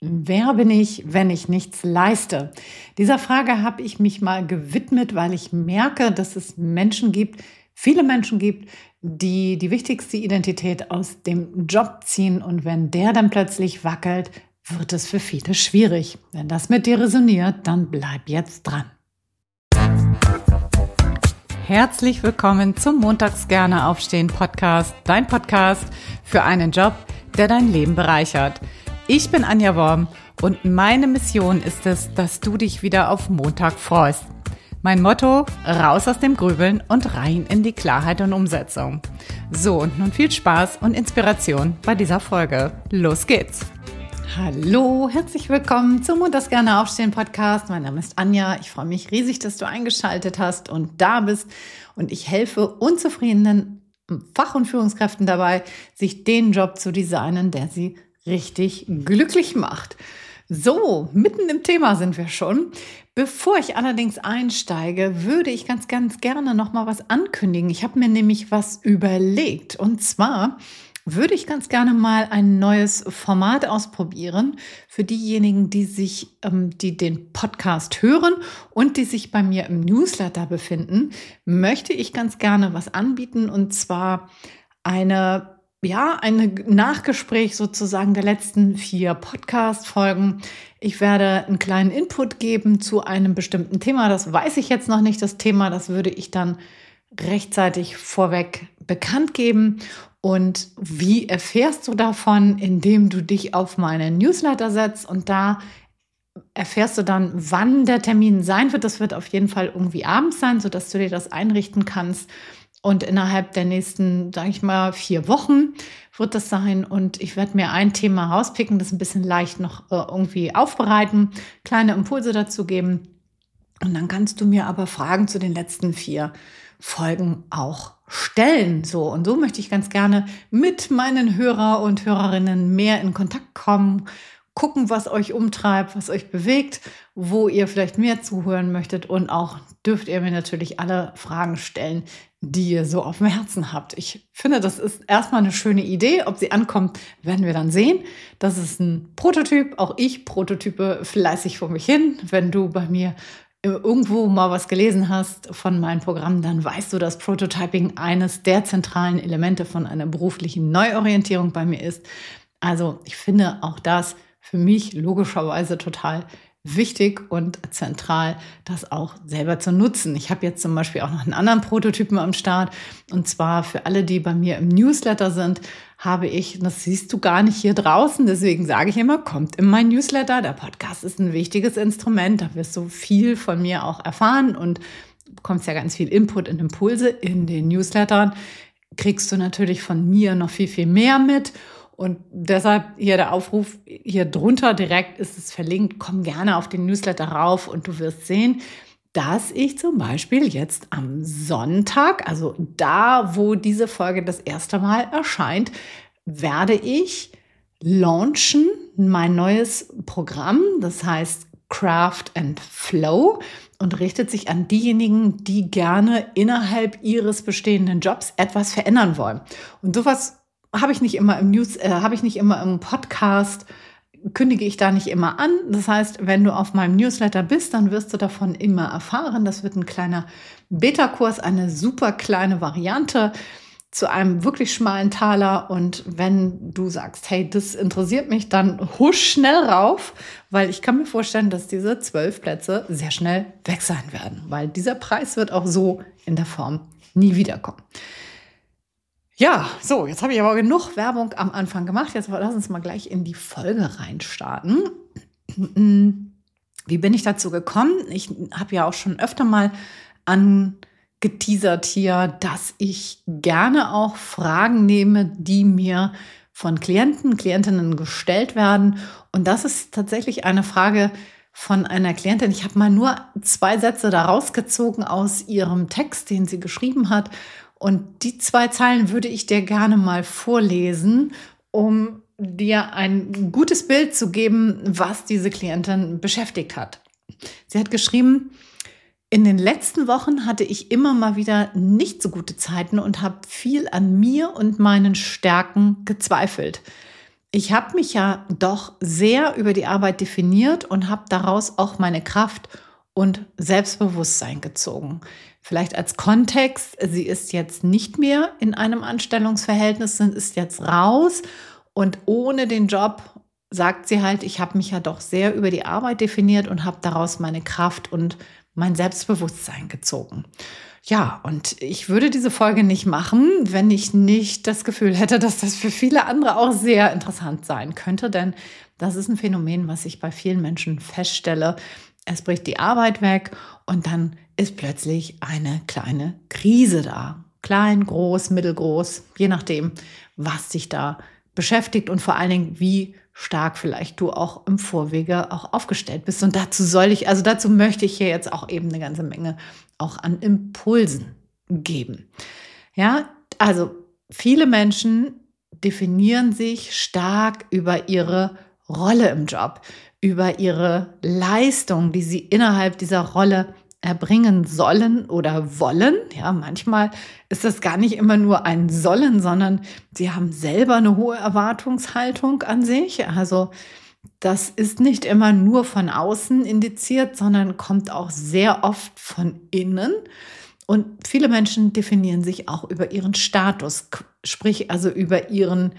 Wer bin ich, wenn ich nichts leiste? Dieser Frage habe ich mich mal gewidmet, weil ich merke, dass es Menschen gibt, viele Menschen gibt, die die wichtigste Identität aus dem Job ziehen. Und wenn der dann plötzlich wackelt, wird es für viele schwierig. Wenn das mit dir resoniert, dann bleib jetzt dran. Herzlich willkommen zum Montags gerne aufstehen Podcast, dein Podcast für einen Job, der dein Leben bereichert. Ich bin Anja Worm und meine Mission ist es, dass du dich wieder auf Montag freust. Mein Motto: raus aus dem Grübeln und rein in die Klarheit und Umsetzung. So, und nun viel Spaß und Inspiration bei dieser Folge. Los geht's! Hallo, herzlich willkommen zum Montags gerne aufstehen Podcast. Mein Name ist Anja. Ich freue mich riesig, dass du eingeschaltet hast und da bist. Und ich helfe unzufriedenen Fach- und Führungskräften dabei, sich den Job zu designen, der sie richtig glücklich macht. So, mitten im Thema sind wir schon. Bevor ich allerdings einsteige, würde ich ganz gerne noch mal was ankündigen. Ich habe mir nämlich was überlegt. Und zwar würde ich ganz gerne mal ein neues Format ausprobieren für diejenigen, die den Podcast hören und die sich bei mir im Newsletter befinden. Möchte ich ganz gerne was anbieten, und zwar ein Nachgespräch sozusagen der letzten 4 Podcast-Folgen. Ich werde einen kleinen Input geben zu einem bestimmten Thema. Das weiß ich jetzt noch nicht, das Thema. Das würde ich dann rechtzeitig vorweg bekannt geben. Und wie erfährst du davon? Indem du dich auf meinen Newsletter setzt, und da erfährst du dann, wann der Termin sein wird. Das wird auf jeden Fall irgendwie abends sein, sodass du dir das einrichten kannst. Und innerhalb der nächsten, 4 Wochen wird das sein. Und ich werde mir ein Thema rauspicken, das ein bisschen leicht noch irgendwie aufbereiten, kleine Impulse dazu geben. Und dann kannst du mir aber Fragen zu den letzten 4 Folgen auch stellen. So, und so möchte ich ganz gerne mit meinen Hörer und Hörerinnen mehr in Kontakt kommen, gucken, was euch umtreibt, was euch bewegt, wo ihr vielleicht mehr zuhören möchtet, und auch dürft ihr mir natürlich alle Fragen stellen, die ihr so auf dem Herzen habt. Ich finde, das ist erstmal eine schöne Idee. Ob sie ankommt, werden wir dann sehen. Das ist ein Prototyp. Auch ich prototype fleißig vor mich hin. Wenn du bei mir irgendwo mal was gelesen hast von meinem Programm, dann weißt du, dass Prototyping eines der zentralen Elemente von einer beruflichen Neuorientierung bei mir ist. Also ich finde auch das für mich logischerweise total wichtig und zentral, das auch selber zu nutzen. Ich habe jetzt zum Beispiel auch noch einen anderen Prototypen am Start, und zwar für alle, die bei mir im Newsletter sind, habe ich, das siehst du gar nicht hier draußen, deswegen sage ich immer, kommt in mein Newsletter. Der Podcast ist ein wichtiges Instrument, da wirst du viel von mir auch erfahren und bekommst ja ganz viel Input und Impulse. In den Newslettern kriegst du natürlich von mir noch viel mehr mit. Und deshalb hier der Aufruf, hier drunter direkt ist es verlinkt, komm gerne auf den Newsletter rauf, und du wirst sehen, dass ich zum Beispiel jetzt am Sonntag, also da, wo diese Folge das erste Mal erscheint, werde ich launchen mein neues Programm, das heißt Craft and Flow, und richtet sich an diejenigen, die gerne innerhalb ihres bestehenden Jobs etwas verändern wollen. Und sowas habe ich nicht immer im Podcast, kündige ich da nicht immer an. Das heißt, wenn du auf meinem Newsletter bist, dann wirst du davon immer erfahren. Das wird ein kleiner Beta-Kurs, eine super kleine Variante zu einem wirklich schmalen Taler. Und wenn du sagst, hey, das interessiert mich, dann husch schnell rauf, weil ich kann mir vorstellen, dass diese 12 Plätze sehr schnell weg sein werden, weil dieser Preis wird auch so in der Form nie wiederkommen. Ja, so, jetzt habe ich aber genug Werbung am Anfang gemacht. Jetzt lass uns mal gleich in die Folge reinstarten. Wie bin ich dazu gekommen? Ich habe ja auch schon öfter mal angeteasert hier, dass ich gerne auch Fragen nehme, die mir von Klientinnen gestellt werden. Und das ist tatsächlich eine Frage von einer Klientin. Ich habe mal nur 2 Sätze da rausgezogen aus ihrem Text, den sie geschrieben hat. Und die 2 Zeilen würde ich dir gerne mal vorlesen, um dir ein gutes Bild zu geben, was diese Klientin beschäftigt hat. Sie hat geschrieben: In den letzten Wochen hatte ich immer mal wieder nicht so gute Zeiten und habe viel an mir und meinen Stärken gezweifelt. ich habe mich ja doch sehr über die Arbeit definiert und habe daraus auch meine Kraft und Selbstbewusstsein gezogen. Vielleicht als Kontext, sie ist jetzt nicht mehr in einem Anstellungsverhältnis, ist jetzt raus und ohne den Job sagt sie halt, ich habe mich ja doch sehr über die Arbeit definiert und habe daraus meine Kraft und mein Selbstbewusstsein gezogen. Ja, und ich würde diese Folge nicht machen, wenn ich nicht das Gefühl hätte, dass das für viele andere auch sehr interessant sein könnte, denn das ist ein Phänomen, was ich bei vielen Menschen feststelle. Es bricht die Arbeit weg und dann ist plötzlich eine kleine Krise da. Klein, groß, mittelgroß, je nachdem, was dich da beschäftigt und vor allen Dingen, wie stark vielleicht du auch im Vorwege auch aufgestellt bist. Und dazu möchte ich hier jetzt auch eben eine ganze Menge auch an Impulsen geben. Ja, also viele Menschen definieren sich stark über ihre Rolle im Job, über ihre Leistung, die sie innerhalb dieser Rolle erbringen sollen oder wollen. Ja, manchmal ist das gar nicht immer nur ein Sollen, sondern sie haben selber eine hohe Erwartungshaltung an sich. Also das ist nicht immer nur von außen indiziert, sondern kommt auch sehr oft von innen. Und viele Menschen definieren sich auch über ihren Status, sprich also über ihren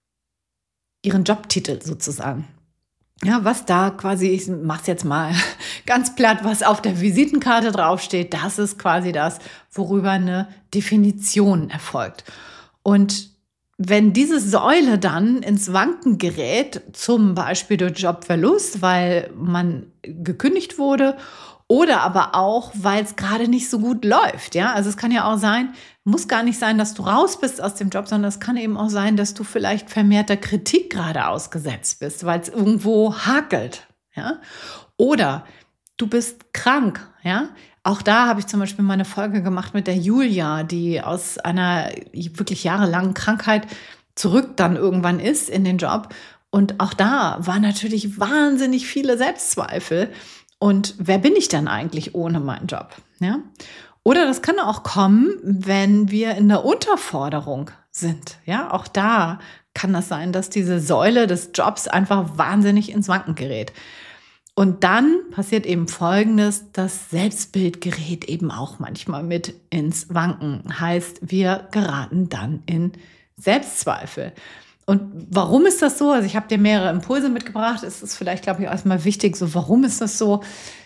Jobtitel sozusagen. Ja, was da quasi, ich mach's jetzt mal ganz platt, was auf der Visitenkarte draufsteht, das ist quasi das, worüber eine Definition erfolgt. Und wenn diese Säule dann ins Wanken gerät, zum Beispiel durch Jobverlust, weil man gekündigt wurde oder aber auch, weil es gerade nicht so gut läuft. Ja, also es kann ja auch sein, muss gar nicht sein, dass du raus bist aus dem Job, sondern es kann eben auch sein, dass du vielleicht vermehrter Kritik gerade ausgesetzt bist, weil es irgendwo hakelt. Ja, oder du bist krank. Ja, auch da habe ich zum Beispiel mal eine Folge gemacht mit der Julia, die aus einer wirklich jahrelangen Krankheit zurück dann irgendwann ist in den Job. Und auch da waren natürlich wahnsinnig viele Selbstzweifel. Und wer bin ich dann eigentlich ohne meinen Job? Ja? Oder das kann auch kommen, wenn wir in der Unterforderung sind. Ja, auch da kann das sein, dass diese Säule des Jobs einfach wahnsinnig ins Wanken gerät. Und dann passiert eben Folgendes: Das Selbstbild gerät eben auch manchmal mit ins Wanken. Heißt, wir geraten dann in Selbstzweifel. Und warum ist das so? Also ich habe dir mehrere Impulse mitgebracht. Es ist vielleicht, glaube ich, erstmal wichtig, so warum ist das so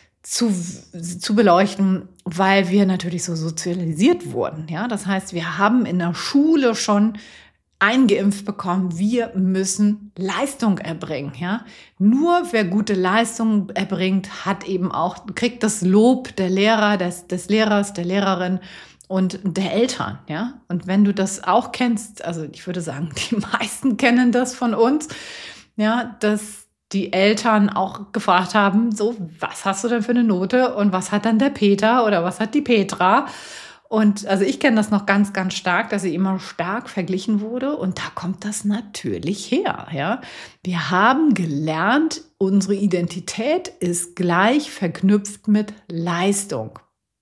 zu beleuchten, weil wir natürlich so sozialisiert wurden. Ja, das heißt, wir haben in der Schule schon eingeimpft bekommen, wir müssen Leistung erbringen. Ja, nur wer gute Leistung erbringt, kriegt das Lob der Lehrer, des Lehrers, der Lehrerin und der Eltern, ja. Und wenn du das auch kennst, also ich würde sagen, die meisten kennen das von uns, ja, dass die Eltern auch gefragt haben, so, was hast du denn für eine Note und was hat dann der Peter oder was hat die Petra? Und also ich kenne das noch ganz, ganz stark, dass sie immer stark verglichen wurde und da kommt das natürlich her, ja. Wir haben gelernt, unsere Identität ist gleich verknüpft mit Leistung.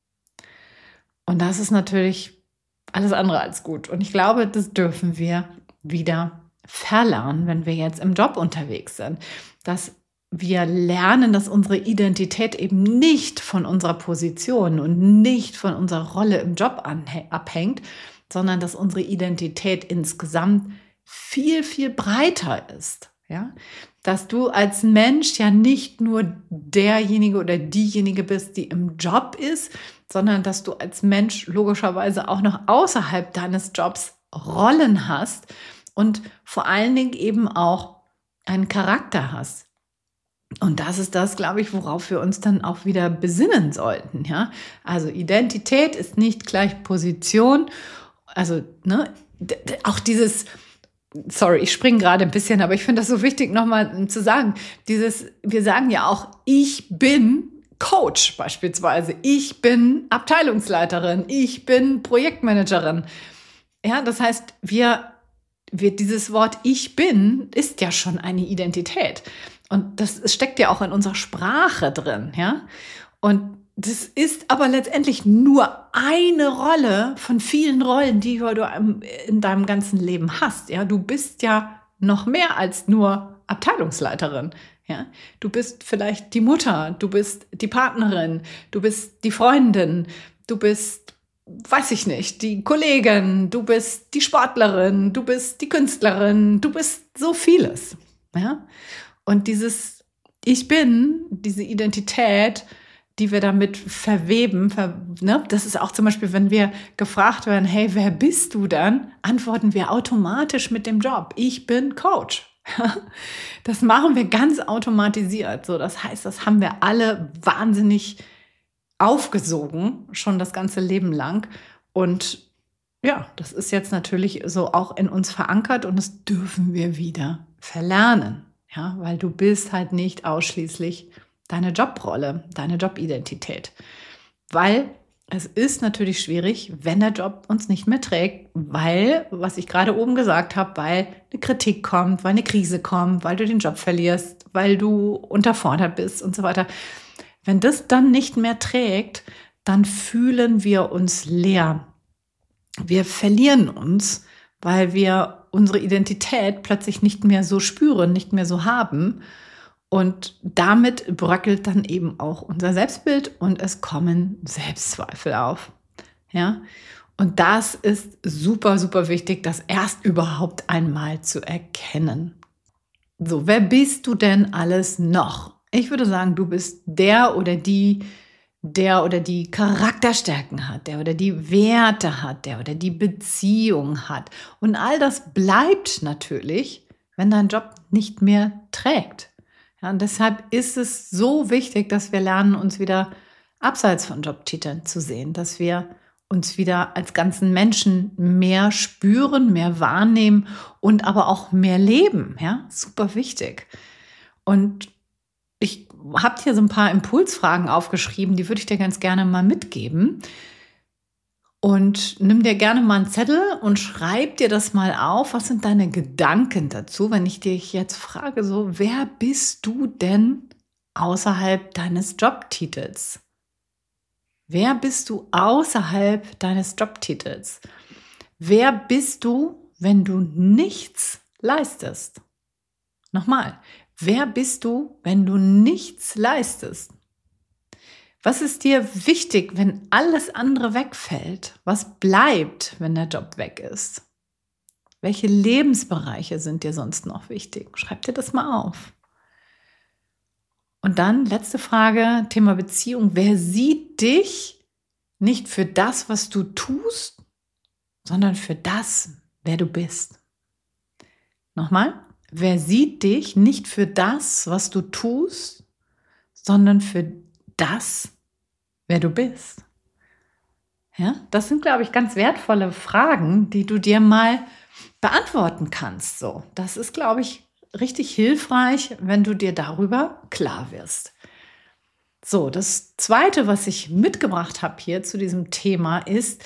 Und das ist natürlich alles andere als gut. Und ich glaube, das dürfen wir wieder verlernen, wenn wir jetzt im Job unterwegs sind. Dass wir lernen, dass unsere Identität eben nicht von unserer Position und nicht von unserer Rolle im Job abhängt, sondern dass unsere Identität insgesamt viel, viel breiter ist. Ja? Dass du als Mensch ja nicht nur derjenige oder diejenige bist, die im Job ist, sondern dass du als Mensch logischerweise auch noch außerhalb deines Jobs Rollen hast und vor allen Dingen eben auch einen Charakter hast. Und das ist das, glaube ich, worauf wir uns dann auch wieder besinnen sollten. Ja? Also Identität ist nicht gleich Position. Also auch dieses, sorry, ich springe gerade ein bisschen, aber ich finde das so wichtig nochmal zu sagen. Wir sagen ja auch, ich bin Coach beispielsweise, ich bin Abteilungsleiterin, ich bin Projektmanagerin. Ja, das heißt, dieses Wort ich bin ist ja schon eine Identität. Und das steckt ja auch in unserer Sprache drin, ja. Und das ist aber letztendlich nur eine Rolle von vielen Rollen, die du in deinem ganzen Leben hast, ja. Du bist ja noch mehr als nur Abteilungsleiterin. Ja? Du bist vielleicht die Mutter, du bist die Partnerin, du bist die Freundin, du bist, weiß ich nicht, die Kollegin, du bist die Sportlerin, du bist die Künstlerin, du bist so vieles. Ja? Und dieses Ich bin, diese Identität, die wir damit verweben, das ist auch zum Beispiel, wenn wir gefragt werden, hey, wer bist du dann? Antworten wir automatisch mit dem Job. Ich bin Coach. Das machen wir ganz automatisiert. So, das heißt, das haben wir alle wahnsinnig aufgesogen, schon das ganze Leben lang. Und ja, das ist jetzt natürlich so auch in uns verankert und das dürfen wir wieder verlernen. Ja, weil du bist halt nicht ausschließlich deine Jobrolle, deine Jobidentität. Weil es ist natürlich schwierig, wenn der Job uns nicht mehr trägt, weil, was ich gerade oben gesagt habe, weil eine Kritik kommt, weil eine Krise kommt, weil du den Job verlierst, weil du unterfordert bist und so weiter. Wenn das dann nicht mehr trägt, dann fühlen wir uns leer. Wir verlieren uns, weil wir unsere Identität plötzlich nicht mehr so spüren, nicht mehr so haben. Und damit bröckelt dann eben auch unser Selbstbild und es kommen Selbstzweifel auf. Ja? Und das ist super, super wichtig, das erst überhaupt einmal zu erkennen. So, wer bist du denn alles noch? Ich würde sagen, du bist der oder die Charakterstärken hat, der oder die Werte hat, der oder die Beziehung hat. Und all das bleibt natürlich, wenn dein Job nicht mehr trägt. Ja, und deshalb ist es so wichtig, dass wir lernen, uns wieder abseits von Jobtiteln zu sehen, dass wir uns wieder als ganzen Menschen mehr spüren, mehr wahrnehmen und aber auch mehr leben. Ja, super wichtig. Und ich habe hier so ein paar Impulsfragen aufgeschrieben, die würde ich dir ganz gerne mal mitgeben. Und nimm dir gerne mal einen Zettel und schreib dir das mal auf. Was sind deine Gedanken dazu, wenn ich dich jetzt frage, so, wer bist du denn außerhalb deines Jobtitels? Wer bist du außerhalb deines Jobtitels? Wer bist du, wenn du nichts leistest? Nochmal, wer bist du, wenn du nichts leistest? Was ist dir wichtig, wenn alles andere wegfällt? Was bleibt, wenn der Job weg ist? Welche Lebensbereiche sind dir sonst noch wichtig? Schreib dir das mal auf. Und dann, letzte Frage, Thema Beziehung. Wer sieht dich nicht für das, was du tust, sondern für das, wer du bist? Nochmal, wer sieht dich nicht für das, was du tust, sondern für das, wer du bist? Ja, das sind, glaube ich, ganz wertvolle Fragen, die du dir mal beantworten kannst. So, das ist, glaube ich, richtig hilfreich, wenn du dir darüber klar wirst. So, das Zweite, was ich mitgebracht habe hier zu diesem Thema, ist,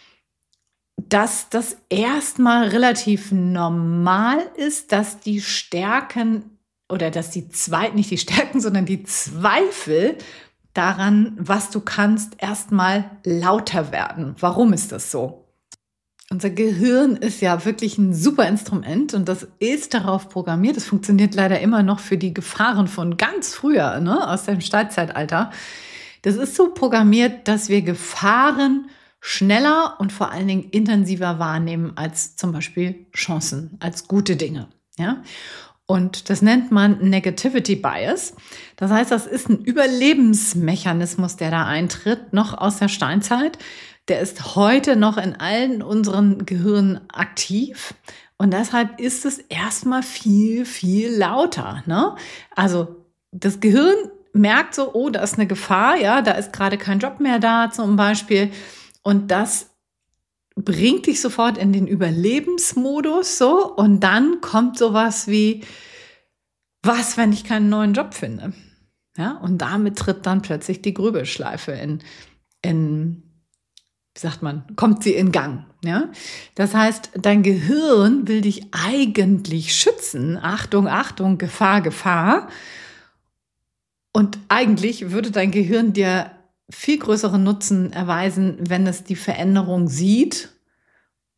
dass das erstmal relativ normal ist, dass die Stärken oder dass nicht die Stärken, sondern die Zweifel daran, was du kannst, erstmal lauter werden. Warum ist das so? Unser Gehirn ist ja wirklich ein super Instrument und das ist darauf programmiert. Das funktioniert leider immer noch für die Gefahren von ganz früher, ne, aus dem Steinzeitalter. Das ist so programmiert, dass wir Gefahren schneller und vor allen Dingen intensiver wahrnehmen als zum Beispiel Chancen, als gute Dinge. Ja? Und das nennt man Negativity Bias. Das heißt, das ist ein Überlebensmechanismus, der da eintritt, noch aus der Steinzeit. Der ist heute noch in allen unseren Gehirnen aktiv. Und deshalb ist es erstmal viel, viel lauter. Ne? Also das Gehirn merkt so, oh, da ist eine Gefahr, ja, da ist gerade kein Job mehr da zum Beispiel. Und das bringt dich sofort in den Überlebensmodus, so. Und dann kommt sowas wie, was, wenn ich keinen neuen Job finde? Ja, und damit tritt dann plötzlich die Grübelschleife wie sagt man, kommt sie in Gang. Ja? Das heißt, dein Gehirn will dich eigentlich schützen. Achtung, Achtung, Gefahr, Gefahr. Und eigentlich würde dein Gehirn dir viel größeren Nutzen erweisen, wenn es die Veränderung sieht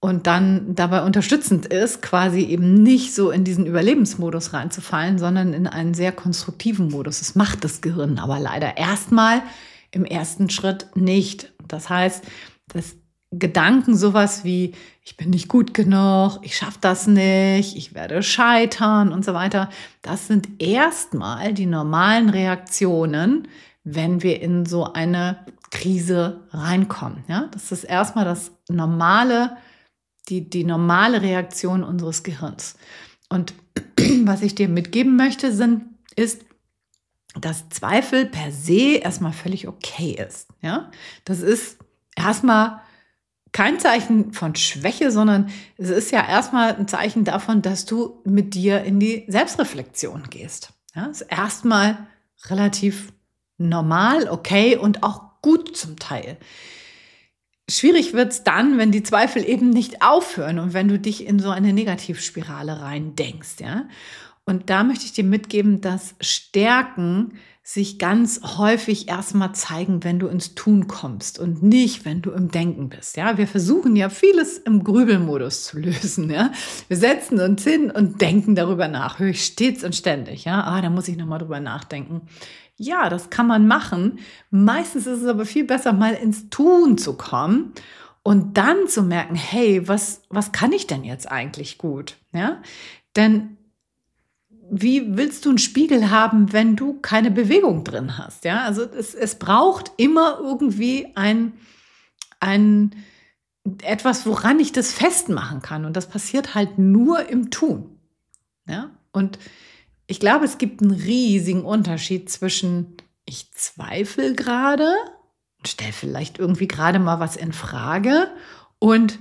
und dann dabei unterstützend ist, quasi eben nicht so in diesen Überlebensmodus reinzufallen, sondern in einen sehr konstruktiven Modus. Das macht das Gehirn aber leider erstmal im ersten Schritt nicht. Das heißt, dass Gedanken sowas wie, ich bin nicht gut genug, ich schaffe das nicht, ich werde scheitern und so weiter, das sind erstmal die normalen Reaktionen, wenn wir in so eine Krise reinkommen. Ja? Das ist erstmal das normale, die normale Reaktion unseres Gehirns. Und was ich dir mitgeben möchte, ist, dass Zweifel per se erstmal völlig okay ist. Ja? Das ist erstmal kein Zeichen von Schwäche, sondern es ist ja erstmal ein Zeichen davon, dass du mit dir in die Selbstreflexion gehst. Ja? Das ist erstmal relativ normal, okay und auch gut zum Teil. Schwierig wird es dann, wenn die Zweifel eben nicht aufhören und wenn du dich in so eine Negativspirale rein denkst. Ja? Und da möchte ich dir mitgeben, dass Stärken sich ganz häufig erstmal zeigen, wenn du ins Tun kommst und nicht, wenn du im Denken bist. Ja? Wir versuchen ja vieles im Grübelmodus zu lösen. Ja? Wir setzen uns hin und denken darüber nach, höre ich stets und ständig. Ja? Da muss ich nochmal drüber nachdenken. Ja, das kann man machen. Meistens ist es aber viel besser, mal ins Tun zu kommen und dann zu merken, hey, was kann ich denn jetzt eigentlich gut? Ja? Denn wie willst du einen Spiegel haben, wenn du keine Bewegung drin hast? Ja, also es braucht immer irgendwie etwas, woran ich das festmachen kann. Und das passiert halt nur im Tun. Ja, und ich glaube, es gibt einen riesigen Unterschied zwischen ich zweifle gerade, stelle vielleicht irgendwie gerade mal was in Frage und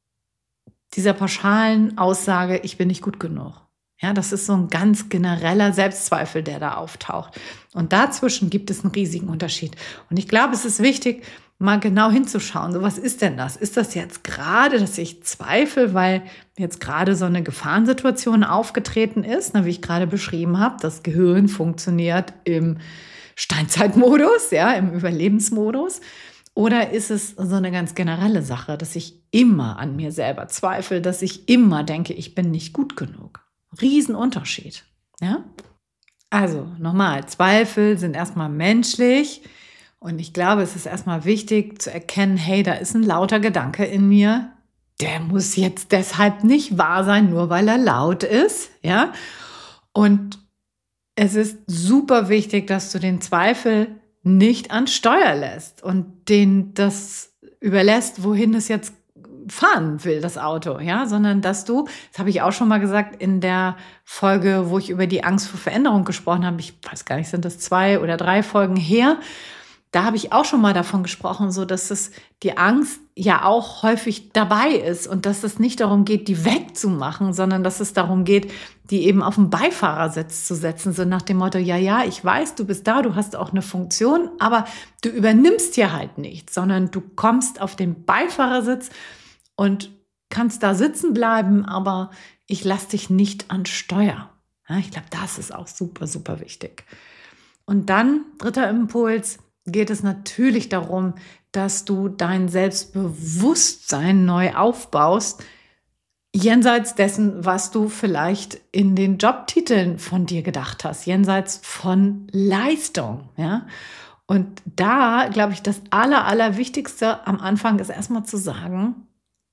dieser pauschalen Aussage, ich bin nicht gut genug. Ja, das ist so ein ganz genereller Selbstzweifel, der da auftaucht. Und dazwischen gibt es einen riesigen Unterschied. Und ich glaube, es ist wichtig, mal genau hinzuschauen. So, was ist denn das? Ist das jetzt gerade, dass ich zweifle, weil jetzt gerade so eine Gefahrensituation aufgetreten ist, wie ich gerade beschrieben habe? Das Gehirn funktioniert im Steinzeitmodus, ja, im Überlebensmodus. Oder ist es so eine ganz generelle Sache, dass ich immer an mir selber zweifle, dass ich immer denke, ich bin nicht gut genug? Riesenunterschied. Ja? Also nochmal, Zweifel sind erstmal menschlich und ich glaube, es ist erstmal wichtig zu erkennen, hey, da ist ein lauter Gedanke in mir, der muss jetzt deshalb nicht wahr sein, nur weil er laut ist. Ja? Und es ist super wichtig, dass du den Zweifel nicht an Steuer lässt und den das überlässt, wohin es jetzt fahren will, das Auto, ja, sondern dass du, das habe ich auch schon mal gesagt in der Folge, wo ich über die Angst vor Veränderung gesprochen habe, ich weiß gar nicht, sind das 2 oder 3 Folgen her, da habe ich auch schon mal davon gesprochen, so dass es die Angst ja auch häufig dabei ist und dass es nicht darum geht, die wegzumachen, sondern dass es darum geht, die eben auf den Beifahrersitz zu setzen, so nach dem Motto, ja, ich weiß, du bist da, du hast auch eine Funktion, aber du übernimmst hier halt nichts, sondern du kommst auf den Beifahrersitz und kannst da sitzen bleiben, aber ich lasse dich nicht an Steuer. Ja, ich glaube, das ist auch super, super wichtig. Und dann, 3. Impuls, geht es natürlich darum, dass du dein Selbstbewusstsein neu aufbaust, jenseits dessen, was du vielleicht in den Jobtiteln von dir gedacht hast, jenseits von Leistung. Ja? Und da, glaube ich, das Allerwichtigste am Anfang ist erstmal zu sagen,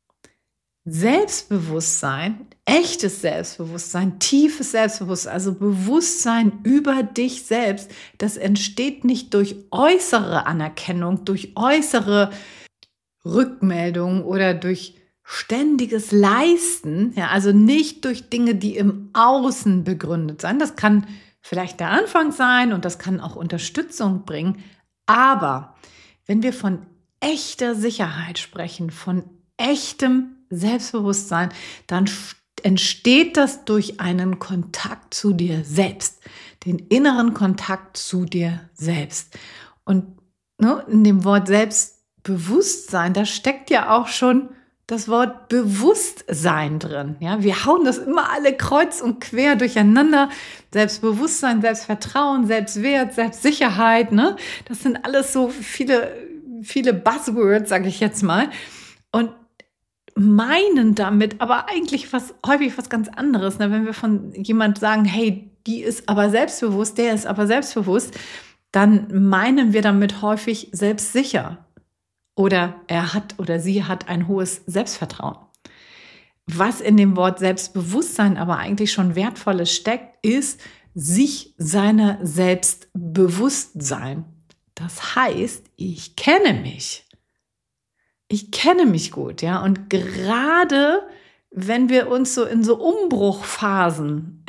Selbstbewusstsein, echtes Selbstbewusstsein, tiefes Selbstbewusstsein, also Bewusstsein über dich selbst, das entsteht nicht durch äußere Anerkennung, durch äußere Rückmeldung oder durch ständiges Leisten, ja, also nicht durch Dinge, die im Außen begründet sind. Das kann vielleicht der Anfang sein und das kann auch Unterstützung bringen, aber wenn wir von echter Sicherheit sprechen, von echtem Selbstbewusstsein, dann entsteht das durch einen Kontakt zu dir selbst, den inneren Kontakt zu dir selbst. Und in dem Wort Selbstbewusstsein, da steckt ja auch schon das Wort Bewusstsein drin. Ja, wir hauen das immer alle kreuz und quer durcheinander. Selbstbewusstsein, Selbstvertrauen, Selbstwert, Selbstsicherheit, das sind alles so viele Buzzwords, sage ich jetzt mal. Und meinen damit aber eigentlich häufig was ganz anderes. Ne? Wenn wir von jemand sagen, hey, die ist aber selbstbewusst, der ist aber selbstbewusst, dann meinen wir damit häufig selbstsicher. Oder er hat oder sie hat ein hohes Selbstvertrauen. Was in dem Wort Selbstbewusstsein aber eigentlich schon Wertvolles steckt, ist sich seiner selbst bewusst sein. Das heißt, ich kenne mich. Ich kenne mich gut, ja. Und gerade wenn wir uns so in so Umbruchphasen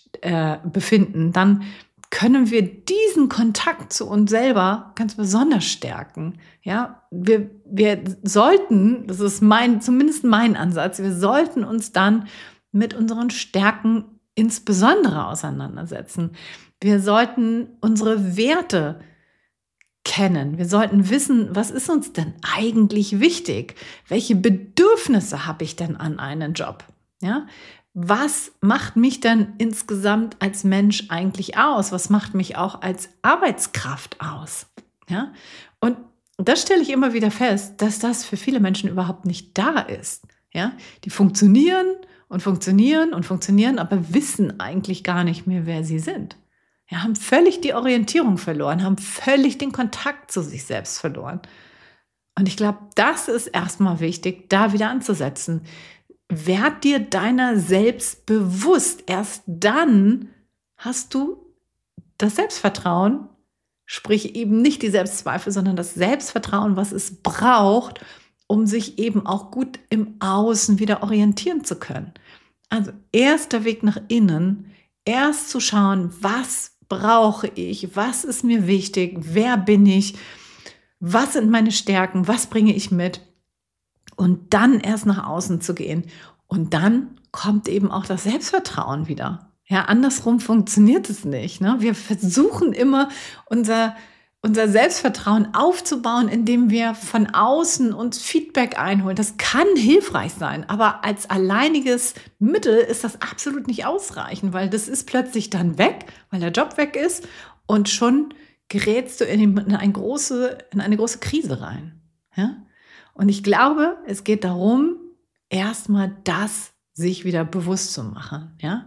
befinden, dann können wir diesen Kontakt zu uns selber ganz besonders stärken. Ja, wir sollten, das ist zumindest mein Ansatz, wir sollten uns dann mit unseren Stärken insbesondere auseinandersetzen. Wir sollten unsere Werte kennen. Wir sollten wissen, was ist uns denn eigentlich wichtig? Welche Bedürfnisse habe ich denn an einen Job? Ja? Was macht mich denn insgesamt als Mensch eigentlich aus? Was macht mich auch als Arbeitskraft aus? Ja? Und das stelle ich immer wieder fest, dass das für viele Menschen überhaupt nicht da ist. Ja? Die funktionieren und funktionieren und funktionieren, aber wissen eigentlich gar nicht mehr, wer sie sind. Ja, haben völlig die Orientierung verloren, haben völlig den Kontakt zu sich selbst verloren. Und ich glaube, das ist erstmal wichtig, da wieder anzusetzen. Werd dir deiner selbst bewusst. Erst dann hast du das Selbstvertrauen, sprich eben nicht die Selbstzweifel, sondern das Selbstvertrauen, was es braucht, um sich eben auch gut im Außen wieder orientieren zu können. Also erst der Weg nach innen, erst zu schauen, was brauche ich, was ist mir wichtig, wer bin ich, was sind meine Stärken, was bringe ich mit und dann erst nach außen zu gehen. Und dann kommt eben auch das Selbstvertrauen wieder. Ja, andersrum funktioniert es nicht. Ne? Wir versuchen immer unser Selbstvertrauen aufzubauen, indem wir von außen uns Feedback einholen. Das kann hilfreich sein, aber als alleiniges Mittel ist das absolut nicht ausreichend, weil das ist plötzlich dann weg, weil der Job weg ist und schon gerätst du in eine große Krise rein. Ja? Und ich glaube, es geht darum, erstmal das sich wieder bewusst zu machen. Ja?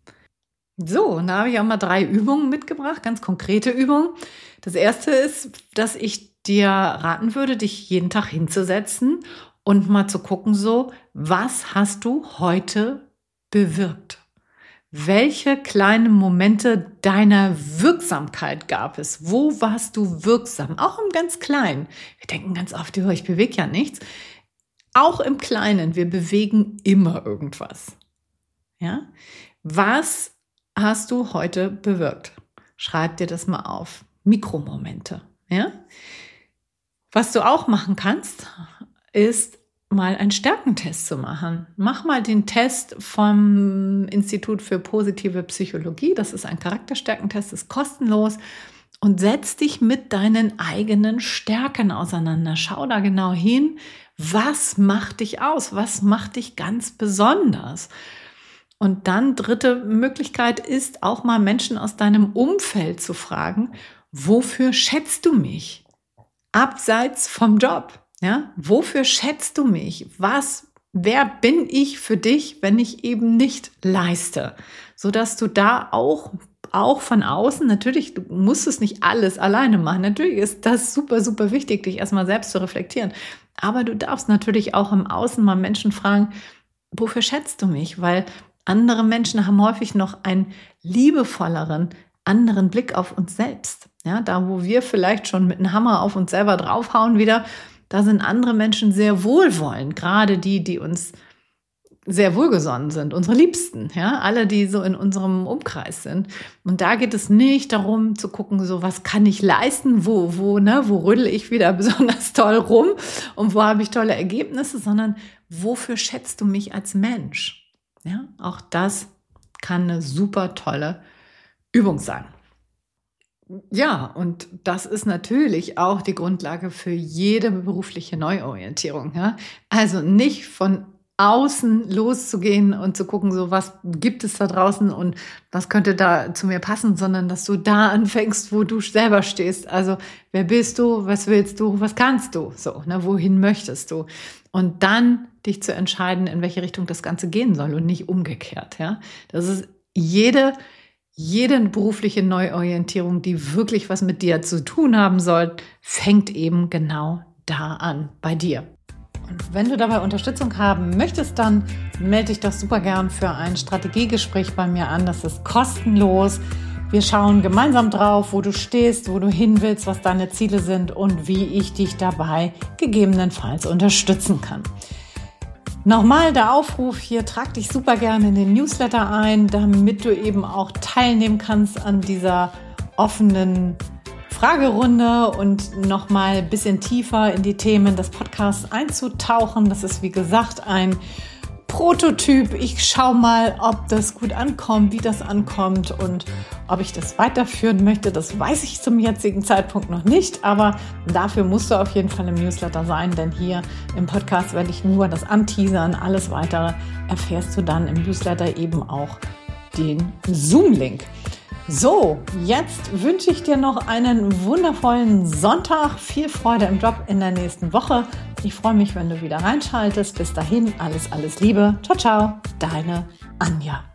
So, und da habe ich auch mal 3 Übungen mitgebracht, ganz konkrete Übungen. Das erste ist, dass ich dir raten würde, dich jeden Tag hinzusetzen und mal zu gucken, so, was hast du heute bewirkt? Welche kleinen Momente deiner Wirksamkeit gab es? Wo warst du wirksam? Auch im ganz Kleinen. Wir denken ganz oft, ich bewege ja nichts. Auch im Kleinen, wir bewegen immer irgendwas. Ja? Was hast du heute bewirkt? Schreib dir das mal auf. Mikromomente. Ja? Was du auch machen kannst, ist mal einen Stärkentest zu machen. Mach mal den Test vom Institut für positive Psychologie. Das ist ein Charakterstärkentest, ist kostenlos. Und setz dich mit deinen eigenen Stärken auseinander. Schau da genau hin, was macht dich aus? Was macht dich ganz besonders? Und dann 3. Möglichkeit ist, auch mal Menschen aus deinem Umfeld zu fragen, wofür schätzt du mich? Abseits vom Job, ja? Wofür schätzt du mich? Wer bin ich für dich, wenn ich eben nicht leiste? Sodass du da auch von außen, natürlich, du musst es nicht alles alleine machen. Natürlich ist das super, super wichtig, dich erstmal selbst zu reflektieren. Aber du darfst natürlich auch im Außen mal Menschen fragen, wofür schätzt du mich? Weil andere Menschen haben häufig noch einen liebevolleren, anderen Blick auf uns selbst. Ja, da, wo wir vielleicht schon mit einem Hammer auf uns selber draufhauen wieder, da sind andere Menschen sehr wohlwollend. Gerade die uns sehr wohlgesonnen sind, unsere Liebsten, ja, alle, die so in unserem Umkreis sind. Und da geht es nicht darum zu gucken, so was kann ich leisten, wo rödel ich wieder besonders toll rum und wo habe ich tolle Ergebnisse, sondern wofür schätzt du mich als Mensch? Ja, auch das kann eine super tolle Übung sein. Ja, und das ist natürlich auch die Grundlage für jede berufliche Neuorientierung. Ja? Also nicht von außen loszugehen und zu gucken, so was gibt es da draußen und was könnte da zu mir passen, sondern dass du da anfängst, wo du selber stehst. Also wer bist du, was willst du, was kannst du, so, ne, wohin möchtest du? Und dann dich zu entscheiden, in welche Richtung das Ganze gehen soll und nicht umgekehrt. Ja? Das ist jede berufliche Neuorientierung, die wirklich was mit dir zu tun haben soll, fängt eben genau da an, bei dir. Und wenn du dabei Unterstützung haben möchtest, dann melde dich doch super gern für ein Strategiegespräch bei mir an. Das ist kostenlos. Wir schauen gemeinsam drauf, wo du stehst, wo du hin willst, was deine Ziele sind und wie ich dich dabei gegebenenfalls unterstützen kann. Nochmal der Aufruf hier, trag dich super gerne in den Newsletter ein, damit du eben auch teilnehmen kannst an dieser offenen Fragerunde und nochmal ein bisschen tiefer in die Themen des Podcasts einzutauchen. Das ist wie gesagt ein Prototyp. Ich schaue mal, ob das gut ankommt, wie das ankommt und ob ich das weiterführen möchte. Das weiß ich zum jetzigen Zeitpunkt noch nicht, aber dafür musst du auf jeden Fall im Newsletter sein, denn hier im Podcast werde ich nur das anteasern. Alles Weitere erfährst du dann im Newsletter eben auch den Zoom-Link. So, jetzt wünsche ich dir noch einen wundervollen Sonntag. Viel Freude im Job in der nächsten Woche. Ich freue mich, wenn du wieder reinschaltest. Bis dahin, alles Liebe. Ciao, ciao, deine Anja.